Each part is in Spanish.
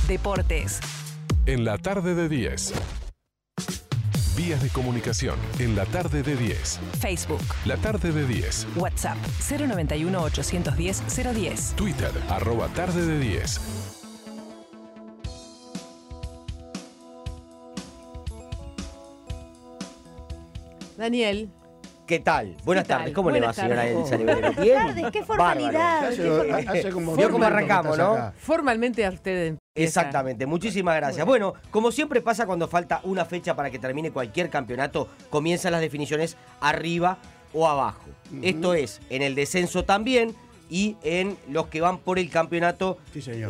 deportes. En la tarde de 10. Vías de comunicación en la tarde de 10. Facebook. La tarde de 10. WhatsApp 091-810-010. Twitter, @tarde de 10. Daniel. ¿Qué tal? Buenas tardes. ¿Cómo le va, señora Elsa Liberero? Buenas tardes, qué formalidad. Vio cómo arrancamos, ¿no? Formalmente a usted empieza. Exactamente, muchísimas gracias. Bueno, como siempre pasa cuando falta una fecha para que termine cualquier campeonato, comienzan las definiciones arriba o abajo. Esto es, en el descenso también y en los que van por el campeonato. Sí, señor.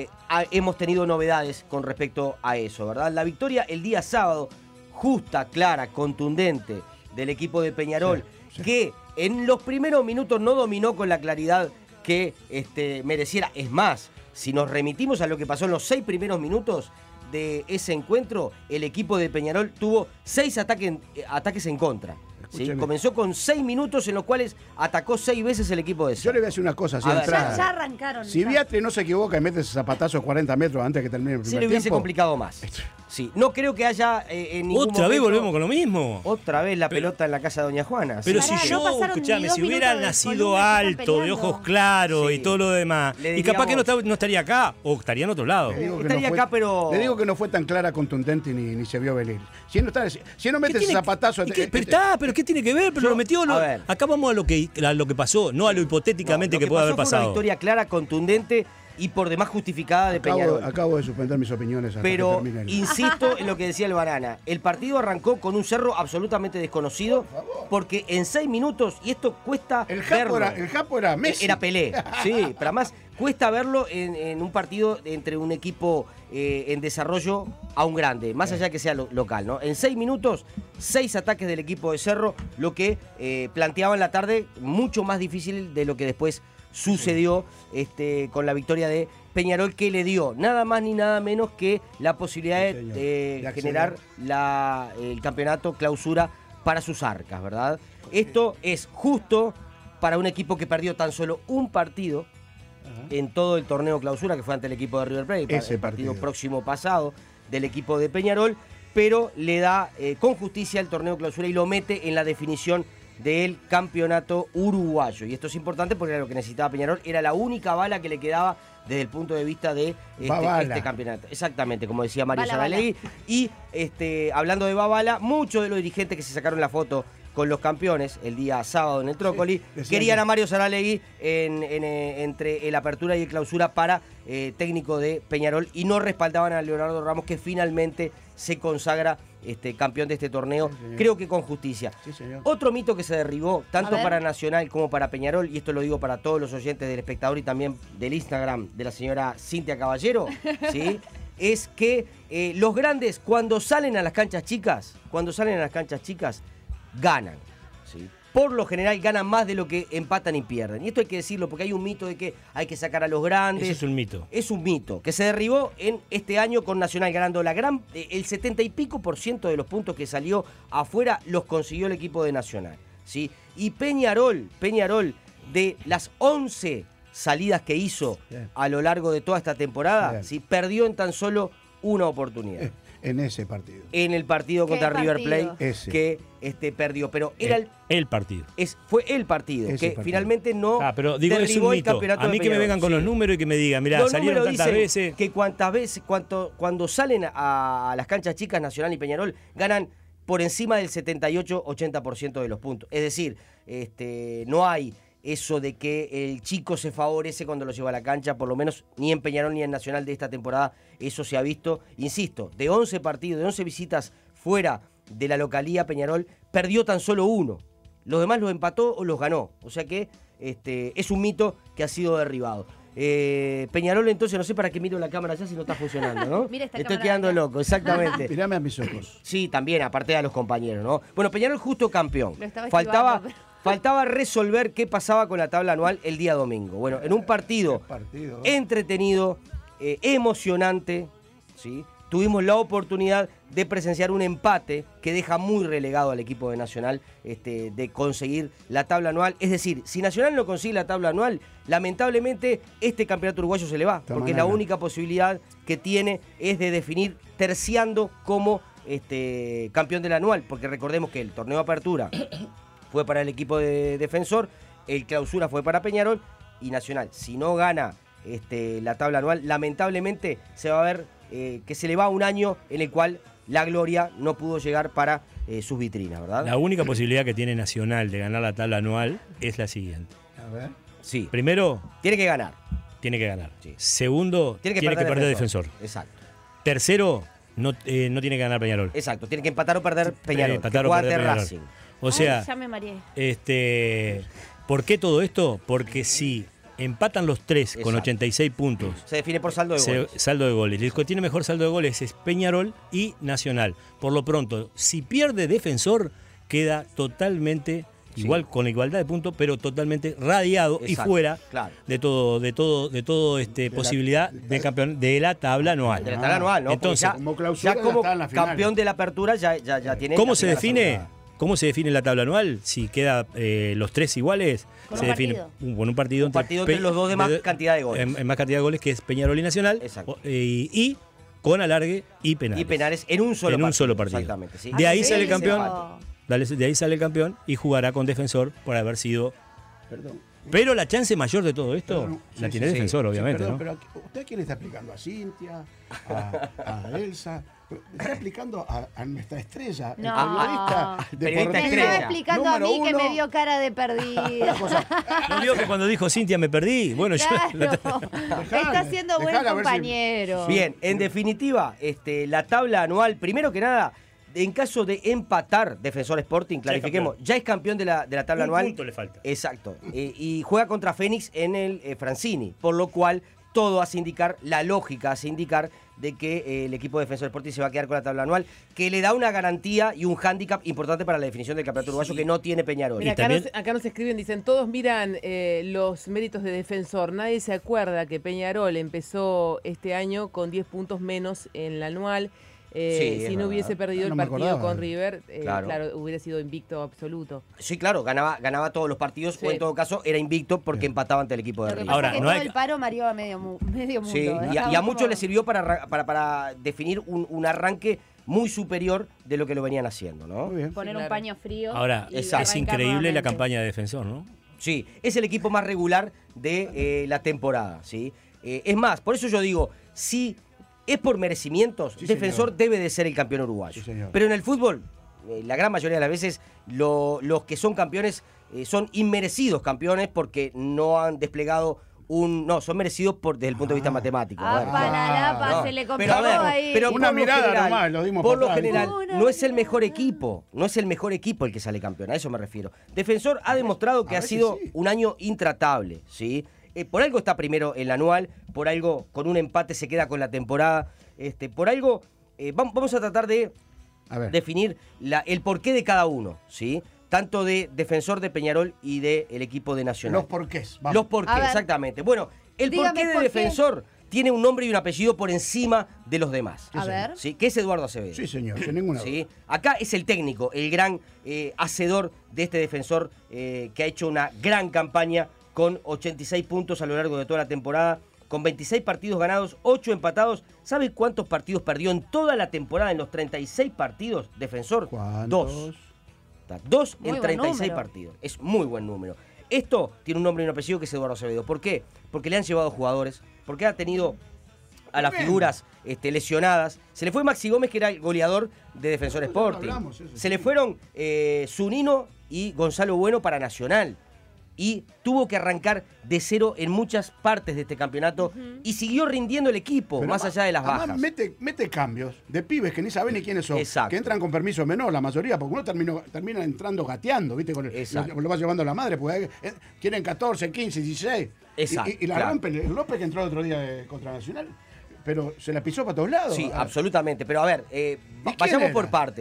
Hemos tenido novedades con respecto a eso, ¿verdad? La victoria el día sábado, justa, clara, contundente, del equipo de Peñarol, sí. Que en los primeros minutos no dominó con la claridad que mereciera. Es más, si nos remitimos a lo que pasó en los 6 primeros minutos de ese encuentro, el equipo de Peñarol tuvo 6 ataques en contra. ¿Sí? Comenzó con 6 minutos en los cuales atacó 6 veces el equipo de Cerro. Yo le voy a decir una cosa. Si ya arrancaron. Si Viatri no se equivoca y mete ese zapatazo a 40 metros antes que termine el primer tiempo, se le hubiese complicado más. Sí, no creo que haya en ningún ¿Otra vez volvemos con lo mismo? Otra vez la pelota en la casa de Doña Juana. Pero si escuchame, si hubiera nacido alto, de ojos claros y todo lo demás, y capaz que no estaría acá, o estaría en otro lado. Estaría acá, pero... Le digo que no fue tan clara, contundente, ni se vio venir. Si no mete ese zapatazo... Pero ¿qué tiene que ver? Pero lo metió... Acá vamos a lo que pasó, no a lo hipotéticamente que puede haber pasado. Fue una victoria clara, contundente y por demás justificada de Peñarol. Acabo de suspender mis opiniones. Pero insisto en lo que decía el Banana. El partido arrancó con un Cerro absolutamente desconocido, porque en 6 minutos, y esto cuesta verlo. El Japo era Messi. Era Pelé, sí, pero además cuesta verlo en un partido entre un equipo en desarrollo a un grande, más allá que sea local, ¿no? En 6 minutos, 6 ataques del equipo de Cerro, lo que planteaba en la tarde mucho más difícil de lo que después sucedió con la victoria de Peñarol, que le dio nada más ni nada menos que la posibilidad de generar el campeonato clausura para sus arcas, ¿verdad? Esto es justo para un equipo que perdió tan solo un partido en todo el torneo clausura, que fue ante el equipo de River Plate, el partido próximo pasado del equipo de Peñarol, pero le da con justicia el torneo clausura y lo mete en la definición del campeonato uruguayo. Y esto es importante porque era lo que necesitaba Peñarol, era la única bala que le quedaba desde el punto de vista de este campeonato. Exactamente, como decía Mario Saralegui. Y hablando de Babala, muchos de los dirigentes que se sacaron la foto con los campeones el día sábado en el Trócoli querían a Mario Saralegui entre el apertura y el clausura para técnico de Peñarol, y no respaldaban a Leonardo Ramos, que finalmente se consagra campeón de este torneo, creo que con justicia. Sí, otro mito que se derribó, tanto para Nacional como para Peñarol, y esto lo digo para todos los oyentes del Espectador y también del Instagram de la señora Cintia Caballero, ¿sí? Es que los grandes, cuando salen a las canchas chicas, ganan, ¿sí? Por lo general ganan más de lo que empatan y pierden. Y esto hay que decirlo porque hay un mito de que hay que sacar a los grandes. Eso es un mito. Es un mito que se derribó en este año con Nacional, ganando el 70 y pico % de los puntos que salió afuera los consiguió el equipo de Nacional, ¿sí? Y Peñarol, de las 11 salidas que hizo a lo largo de toda esta temporada, ¿sí? Perdió en tan solo una oportunidad. En ese partido. En el partido contra River Plate que perdió. Pero era el partido. Fue el partido finalmente no pero digo, derribó el campeonato. A mí que me vengan con los números y que me digan, mirá, salieron tantas veces. Que cuando salen a las canchas chicas, Nacional y Peñarol, ganan por encima del 78-80% de los puntos. Es decir, no hay eso de que el chico se favorece cuando lo lleva a la cancha, por lo menos ni en Peñarol ni en Nacional de esta temporada eso se ha visto. Insisto, de 11 partidos, de 11 visitas fuera de la localía, Peñarol perdió tan solo uno. Los demás los empató o los ganó. O sea que es un mito que ha sido derribado. Peñarol, entonces, no sé para qué miro la cámara ya si no está funcionando, ¿no? Mira esta Estoy quedando loco, exactamente. Mirame a mis ojos. Sí, también, aparte de los compañeros, ¿no? Bueno, Peñarol justo campeón. Faltaba resolver qué pasaba con la tabla anual el día domingo. Bueno, en un partido entretenido, emocionante, ¿sí? tuvimos la oportunidad de presenciar un empate que deja muy relegado al equipo de Nacional de conseguir la tabla anual. Es decir, si Nacional no consigue la tabla anual, lamentablemente este campeonato uruguayo se le va, porque la única posibilidad que tiene es de definir terciando como campeón del anual, porque recordemos que el torneo de apertura fue para el equipo de Defensor, el clausura fue para Peñarol, y Nacional, si no gana la tabla anual, lamentablemente se va a ver que se le va un año en el cual la gloria no pudo llegar para sus vitrinas, ¿verdad? La única posibilidad que tiene Nacional de ganar la tabla anual es la siguiente. A ver. Sí. Primero, Tiene que ganar. tiene que ganar. Sí. Segundo, tiene que perder Defensor. Exacto. Tercero, no tiene que ganar Peñarol. Exacto. Tiene que empatar o perder Peñarol. Empatar o que perder juega ante Peñarol. Racing. O sea, ya me mareé. ¿por qué todo esto? Porque si empatan los tres con Exacto. 86 puntos, Se define por saldo de goles. saldo de goles. El que tiene mejor saldo de goles es Peñarol y Nacional. Por lo pronto, si pierde Defensor, queda totalmente igual, con igualdad de puntos, pero totalmente radiado y Exacto, fuera claro. de todo posibilidad de campeón de la tabla anual. De la tabla anual, ¿no? Entonces, Porque como clausura ya ya como está en la final. campeón de la apertura ya tiene. ¿Cómo la se final define? asegurada. ¿Cómo se define la tabla anual? Si queda los tres iguales, Con se un define partido. con un partido, Un partido entre los dos de más cantidad de goles. En más cantidad de goles, que es Peñarol y Nacional. Exacto. Y con alargue y penales. Y penales en un solo partido. Exactamente. Sí. De ahí sí, sale el sí, campeón. De ahí sale el campeón y jugará con Defensor por haber sido. Perdón. Pero la chance mayor de todo esto Perdón, la sí, tiene sí, Defensor, obviamente, perdón, ¿no? pero ¿usted a quién le está explicando? ¿A Cintia? ¿A Elsa? Está explicando a nuestra estrella, No. el periodista Periodista deportivo Me estrella. estaba explicando a número mí que uno. me dio cara de perdida. ¿No vio que cuando dijo Cintia me perdí? Bueno, Claro. Dejala, Está siendo buen dejala a ver si- compañero. Bien, en definitiva, la tabla anual, primero que nada, en caso de empatar Defensor Sporting, clarifiquemos, ya es campeón de la tabla Un anual. punto le falta. Exacto. Y juega contra Fénix en el Francini, por lo cual todo hace indicar, la lógica hace indicar de que el equipo de Defensor Sporting se va a quedar con la tabla anual, que le da una garantía y un hándicap importante para la definición del campeonato uruguayo que no tiene Peñarol. Mira, Y también- acá nos escriben, dicen, todos miran los méritos de Defensor. Nadie se acuerda que Peñarol empezó este año con 10 puntos menos en la anual. Sí, es Si no verdad. hubiese perdido No el me partido acordaba. con River, Claro. claro, hubiera sido invicto absoluto. Sí, claro, ganaba todos los partidos, Sí. o en todo caso era invicto porque empataba ante el equipo de Lo que River. pasa Ahora, es que no todo hay- el paro mareó a medio mundo. Sí, y a muchos les sirvió para definir un arranque muy superior de lo que lo venían haciendo, ¿no? Muy bien. poner Sí, un claro. paño frío. Ahora, y es arrancar increíble la nuevamente. campaña de Defensor, ¿no? Sí, es el equipo más regular de la temporada, ¿sí? Es más, por eso yo digo, si es por merecimientos, Sí, Defensor señor. debe de ser el campeón uruguayo. Sí, señor. Pero en el fútbol, la gran mayoría de las veces, los que son campeones son inmerecidos campeones porque no han desplegado no, son merecidos desde el punto de vista matemático. Ah, Bueno. para No, se le pero complicó a ver, ahí. pero Una por lo mirada general, nomás, lo dimos por para lo atrás. general, Una no es el mejor mirada. equipo, no es el mejor equipo el que sale campeón, a eso me refiero. Defensor ha demostrado que a ha ver sido que sí. un año intratable, ¿sí? Por algo está primero en la anual, por algo con un empate se queda con la temporada, por algo vamos a tratar de A ver. definir el porqué de cada uno, ¿sí? Tanto de Defensor, de Peñarol y del equipo de Nacional. Los porqués. Vamos. Los porqués, A ver. exactamente. Bueno, el Dígame porqué de por qué. Defensor tiene un nombre y un apellido por encima de los demás. A ver. ¿Sí? Que es Eduardo Acevedo. Sí, señor, sin ninguna duda. ¿Sí? Acá es el técnico, el gran hacedor de este Defensor que ha hecho una gran campaña con 86 puntos a lo largo de toda la temporada, con 26 partidos ganados, 8 empatados. ¿Sabe cuántos partidos perdió en toda la temporada en los 36 partidos Defensor? ¿Cuántos? Dos Muy en buen 36 número. partidos. Es muy buen número. Esto tiene un nombre y un apellido que es Eduardo Acevedo. ¿Por qué? Porque le han llevado jugadores, porque ha tenido a las Bien. figuras lesionadas. Se le fue Maxi Gómez, que era el goleador de Defensor No, Sporting. hablamos, eso Se sí. le fueron Zunino y Gonzalo Bueno para Nacional. Y tuvo que arrancar de cero en muchas partes de este campeonato y siguió rindiendo el equipo, Pero más allá de las además bajas. Mete cambios de pibes que ni saben ni quiénes son. Exacto. Que entran con permiso menor, la mayoría, porque uno termina entrando gateando, ¿viste? Exacto. Lo va llevando la madre, porque quieren 14, 15, 16. Exacto, Y la claro. rompe el López, que entró el otro día contra Nacional, pero se la pisó para todos lados. Sí, Ah, absolutamente. Pero a ver, quién vayamos era? por partes.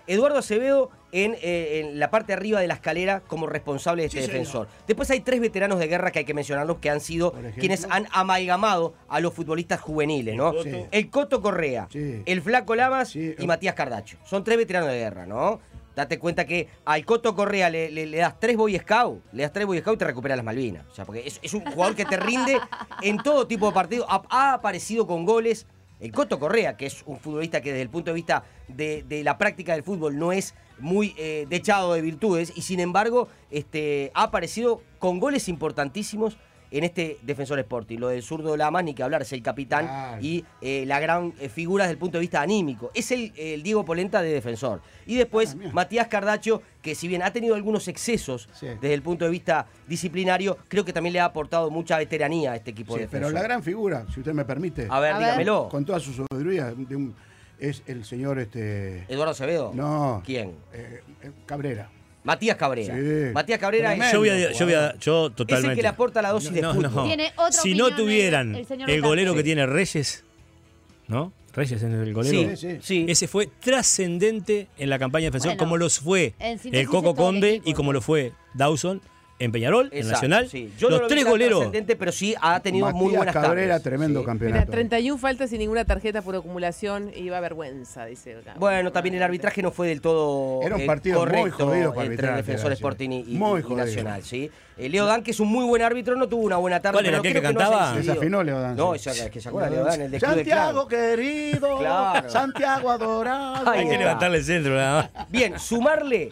Eduardo Acevedo en la parte de arriba de la escalera como responsable de este Sí, defensor. Después hay 3 veteranos de guerra que hay que mencionarlos, que han sido Por ejemplo. quienes han amalgamado a los futbolistas juveniles, ¿no? Sí. El Coto Correa, Sí. el Flaco Lamas Sí. y Matías Cardacho. Son 3 veteranos de guerra, ¿no? Date cuenta que al Coto Correa le das 3 Boy Scout, y te recupera las Malvinas. O sea, porque es un jugador que te rinde en todo tipo de partido. Ha aparecido con goles. El Coto Correa, que es un futbolista que desde el punto de vista de la práctica del fútbol no es muy dechado de virtudes, y sin embargo ha aparecido con goles importantísimos en este Defensor Sporting. Lo del zurdo Lamas, ni que hablar, es el capitán Claro. y la gran figura desde el punto de vista anímico. Es el Diego Polenta de Defensor. Y después mira. Matías Cardacho, que si bien ha tenido algunos excesos Sí. desde el punto de vista disciplinario, creo que también le ha aportado mucha veteranía a este equipo Sí, de Defensor. pero la gran figura, si usted me permite, A ver, A ver. dígamelo. con toda su sabiduría, es el señor ¿Eduardo Acevedo? No. ¿Quién? Cabrera. Matías Cabrera. Sí. Matías Cabrera es, Tremendo. Yo es totalmente. el que le aporta la dosis de fútbol. Tiene otra Si opinión no tuvieran el señor el golero Sí. que tiene Reyes, ¿no? Reyes es el golero. Sí. Ese fue trascendente en la campaña de Defensor, Bueno, como los fue en síntesis el Coco es todo el Conde equipo, y como ¿no? lo fue Dawson en Peñarol, en Exacto, Nacional. sí. Yo no Los lo vi 3 tan goleros. trascendente, pero sí ha tenido muy Matías buenas Cabrera, tardes. tremendo Sí. campeonato. Mira, 31 faltas y ninguna tarjeta por acumulación y va vergüenza, dice acá. Bueno, también el arbitraje no fue del todo Era un partido muy correcto jodido para entre arbitrar, Defensor te Sporting y muy jodido. Nacional, ¿sí? Leo Dan, que es un muy buen árbitro, no tuvo una buena tarde. ¿Cuál era pero aquel creo que no se cantaba? decidió. Desafinó Leo Dan. No, sí. es que se acuerda Leo Dan, el de Club de Santiago Clan. querido, Claro. Santiago adorado. Ahí Hay que está. levantarle el centro nada más. Bien, sumarle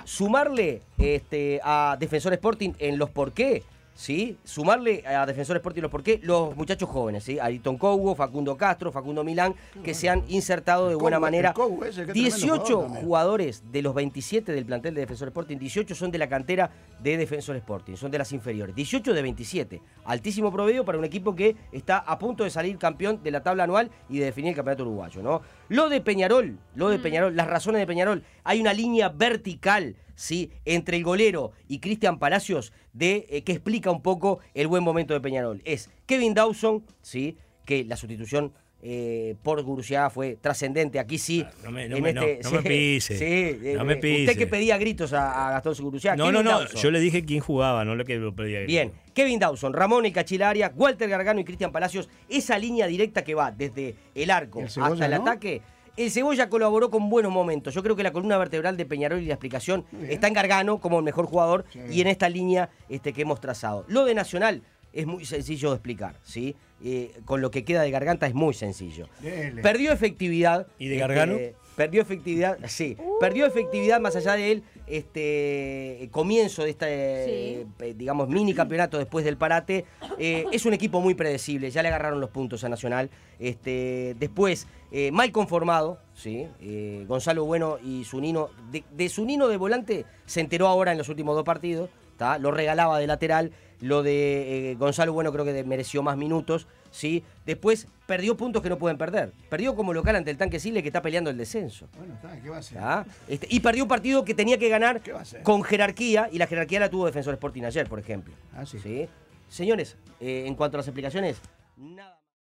a Defensor Sporting en los por qué, ¿sí? Sumarle a Defensor Sporting los por qué, los muchachos jóvenes, ¿sí? Ayrton Cobo, Facundo Castro, Facundo Milán, que se han insertado de buena Cobo, manera. el Cobo ese, qué tremendo 18 jugador también. jugadores de los 27 del plantel de Defensor Sporting, 18 son de la cantera de Defensor Sporting, son de las inferiores. 18 de 27. Altísimo promedio para un equipo que está a punto de salir campeón de la tabla anual y de definir el campeonato uruguayo, ¿no? Lo de Peñarol, las razones de Peñarol, hay una línea vertical, ¿sí? Entre el golero y Cristian Palacios que explica un poco el buen momento de Peñarol. Es Kevin Dawson, ¿sí? Que la sustitución por Gurucea fue trascendente. Aquí sí. No me pise. Sí, No me pise. Usted que pedía gritos a Gastón Gurucea. No, yo le dije quién jugaba, no lo que lo pedía. Bien, Kevin Dawson, Ramón El Cachilaria, Walter Gargano y Cristian Palacios, esa línea directa que va desde el arco ¿El Cebolla, hasta el no? ataque. El Cebolla colaboró con buenos momentos. Yo creo que la columna vertebral de Peñarol y la explicación está en Gargano como el mejor jugador y en esta línea que hemos trazado. Lo de Nacional es muy sencillo de explicar, ¿sí? Con lo que queda de Garganta es muy sencillo. Dele. Perdió efectividad. ¿Y de Gargano? Perdió efectividad, sí. Perdió efectividad más allá de él, comienzo de este, digamos, mini campeonato después del parate. Es un equipo muy predecible, ya le agarraron los puntos a Nacional. Después, mal conformado, ¿sí? Gonzalo Bueno y Zunino. De Zunino de volante se enteró ahora en los últimos 2 partidos, ¿tá? Lo regalaba de lateral. Lo de Gonzalo Bueno creo que mereció más minutos, ¿sí? Después perdió puntos que no pueden perder. Perdió como local ante el Tanque Siles, que está peleando el descenso. Bueno, está, ¿qué va a hacer? ¿Tá? Y perdió un partido que tenía que ganar ¿Qué va a hacer? con jerarquía, y la jerarquía la tuvo Defensor Sporting ayer, por ejemplo. Ah, sí. Señores, en cuanto a las explicaciones, nada más.